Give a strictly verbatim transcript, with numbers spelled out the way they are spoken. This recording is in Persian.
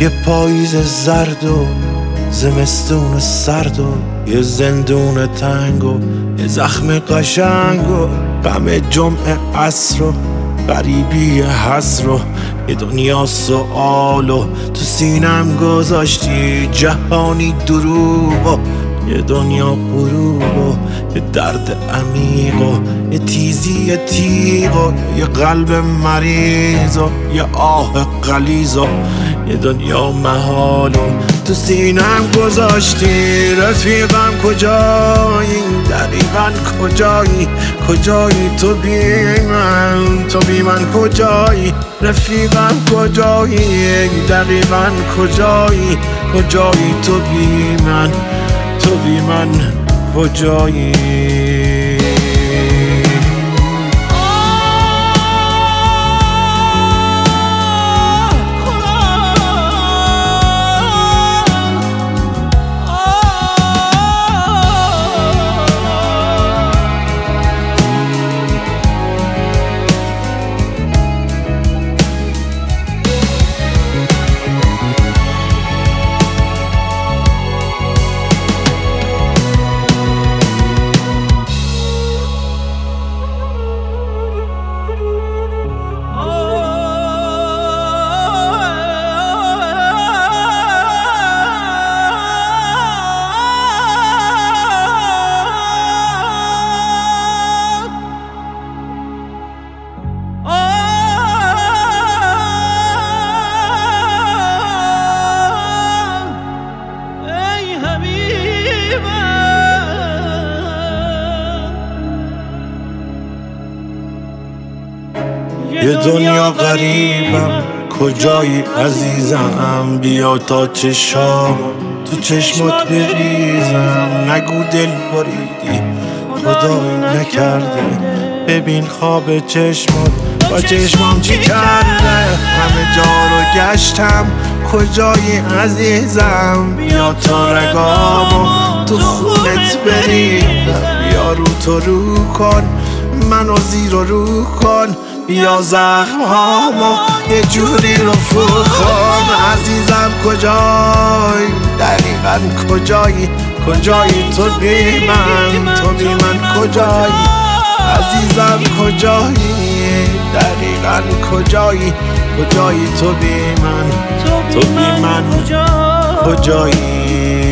یه پاییز زرد و زمستون سرد و یه زندون تنگ و یه زخم قشنگ و غم جمعه عصر و غریبی حسر و یه دنیا سؤال و تو سینم گذاشتی جهانی دروغ و یه دنیا غروب و یه درد عمیق و یه تیزی تیغ و یه قلب مریض و یه آه غلیظ و یه دنیا محال و تو سینم گذاشتی. رفیقم کجایی؟ دقیقاً کجایی؟ کجایی تو بی من؟ تو بی من کجایی؟ رفیقم کجایی؟ دقیقاً کجایی؟ کجایی تو بی من؟ تو بی من کجایی؟ یه دنیا غریبم کجایی عزیزم؟ بیا تا چشام تو چشمات بریزم. نگو دل بریدی خدایی نکرده، ببین خواب چشمات با چشمام چی کرده. همه جا رو گشتم کجایی عزیزم؟ بیا تا رگامو تو خونت بریدم. بیا رو تو رو کن منو زیر و رو کن، بیا زخم هامو یه جوری رفو کن. عزیزم کجایی؟ دقیقاً کجایی؟ کجایی تو بی من؟ تو بی من کجایی؟ عزیزم کجایی؟ دقیقاً کجایی؟ کجایی تو بی من؟ تو بی من کجایی؟